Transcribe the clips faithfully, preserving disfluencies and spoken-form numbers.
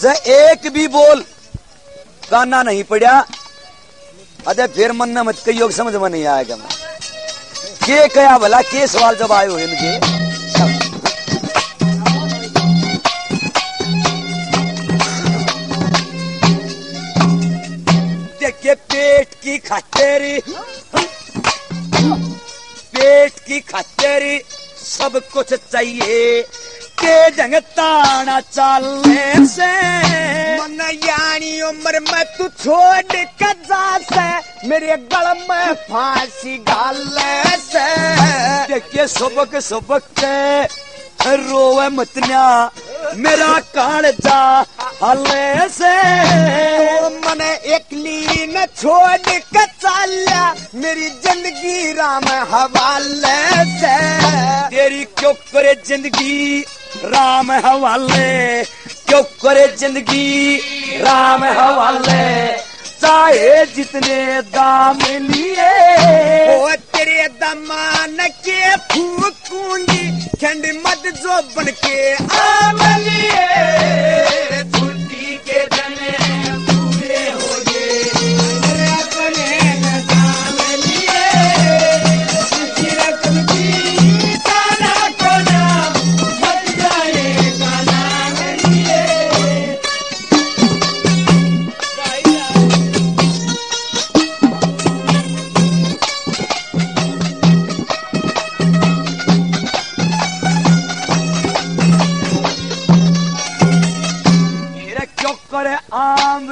जे एक भी बोल काना नहीं पड़ा अरे फिर मन न मत कही योग समझ में नहीं आएगा। मैं के कया भला के सवाल जब आए हो इनके देखे पेट की खातिर पेट की खातिर सब कुछ चाहिए के जंग ताना चलने से मन यानी उम्र में तू छोड़ कर जा से मेरे गल में फांसी डालने से देखिए सुबक सुबक के रोवे मतन्या मेरा कान जा हले से तो मन एकली न छोड़ कर चला मेरी जिंदगी राम हवाले से तेरी क्यों करे जिंदगी राम हवाले क्यों करे जिंदगी राम हवाले चाहे जितने दाम लिए ओ तेरे दमान के फूकूंगी खंड मत जो बन के आमलिए छुट्टी के दिन पूरे हो गए अपने दाम लिए रकम की ताना को नाम मत जाएगा नाम लिए करे आम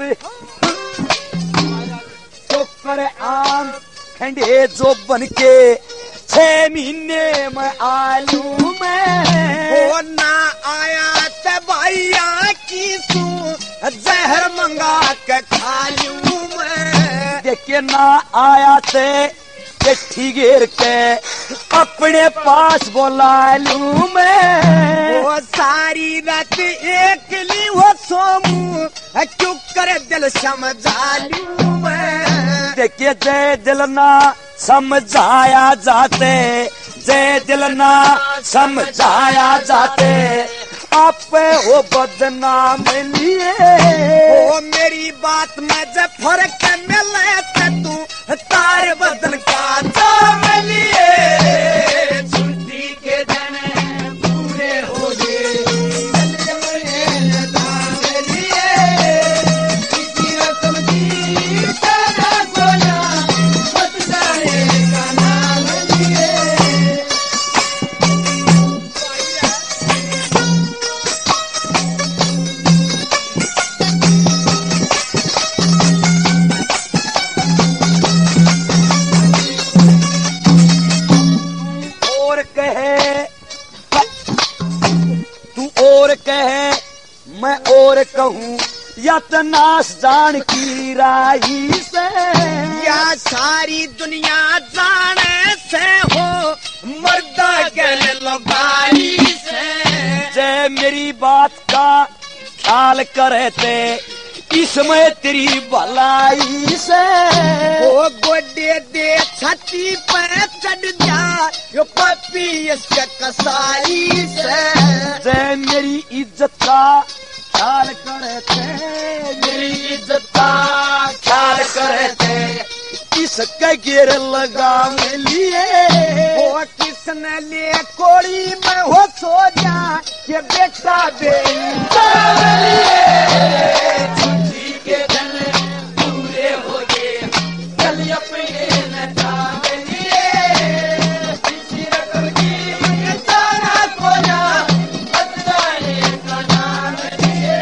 तो करे आम खंडे जो बन के छह महीने में आलू में वो ना आया ते भैया की तू जहर मंगा के खा लूं मैं देखे ना आया ते चिट्ठी घेर के अपने पास बोला लूं मैं वो सारी रात एक ली वो सोमू क्यों करे दिल समझा लूं मैं देखिए जय दिल ना समझाया जाते जय दिल ना समझाया जाते आप वो बदनाम लिए वो मेरी बात में जब फर्क मिले तू तार बदन का दाम लिए छुट्टी के दिन पूरे हो गए दाम लिए किसी रकम की ताना को नाम मत जाएगा नाम लिए मैं और कहूँ या तो नाश जान की राही से या सारी दुनिया जाने से हो मर्दा गल लगाई से जय मेरी बात का ख्याल करे थे इसमें तेरी भलाई से वो गोडे दे छाती पे चढ़ जा यो पपी इसका कसाई से जय मेरी इज्जत का ख्याल करे थे मेरी इज्जत का ख्याल करे थे इसके गिर लगा में लिए वो किसने ले कोड़ी में हो सो जा ये बेटा दे छुट्टी के दिन पूरे हो गए चल अपने नटाम लिए किसी रकम की ताना को ना बदलाने का नाम लिए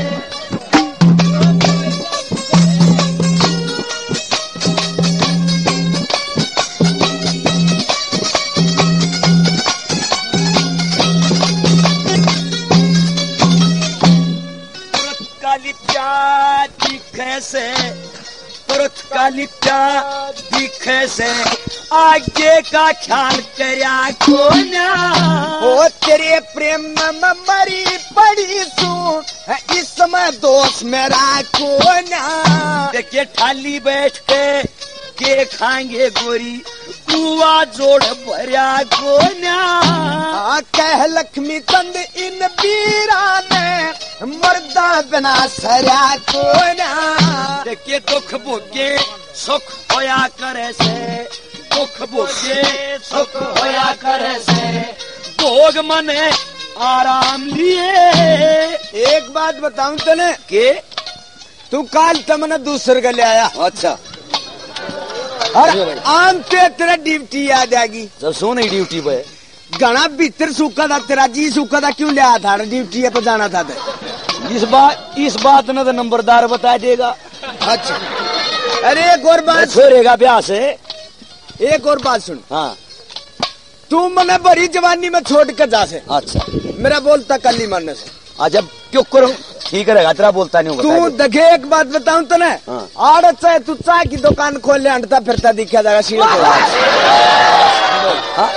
से तुरत का लिप्टा दिखे से आगे का ख्याल करया कोना ओ तेरे प्रेम में मरी पड़ी तू इसमें दोष मेरा कोना देखिए ठाली बैठ के के खाएंगे गोरी कुआ जोड़ भरिया कोना कह लक्ष्मी चंद इन इन बीरा ने मर्दा बिना सरया को ना। देखिए दुख भोगे सुख होया करे से, दुख भोगे सुख होया करे से, भोग मने आराम लिए। एक बात बताऊं तने के तू काल तमने दूसरे का ले आया। अच्छा और आम पे तेरा ड्यूटी आ जाएगी। जब सोने ड्यूटी पे घना भीतर सूखा था, तेरा जी सूखा था, क्यों ले आया था ड्यूटी पे जाना था ते। इस बात इस बात ने तो नंबरदार बता देगा। अच्छा अरे एक और बात छोड़ेगा ब्याह से। एक और बात सुन। हाँ तू मने बड़ी जवानी में छोड़ कर जा से। अच्छा मेरा बोलता कल नहीं मानने से। अच्छा क्यों करूं, ठीक रहेगा, तेरा बोलता नहीं तू होगा। देखे एक बात बताऊं तो ना। हाँ। आड़ चाहे तू चाय की दुकान खोल ले, हटता फिरता दिखा जाएगा सीढ़ी पे। हाँ?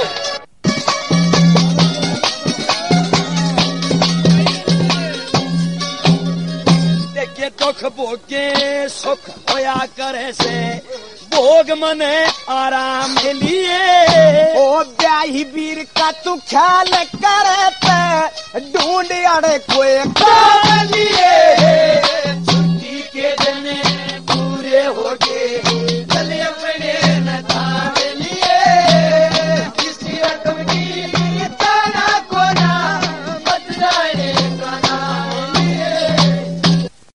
देखिए दुख भोगे सुख होया करे से, भोग मने आराम के लिए। ओ ब्याही वीर का तू ख्याल करे पे ढूंढ अड़े कोई काम लिए। छुट्टी के दिन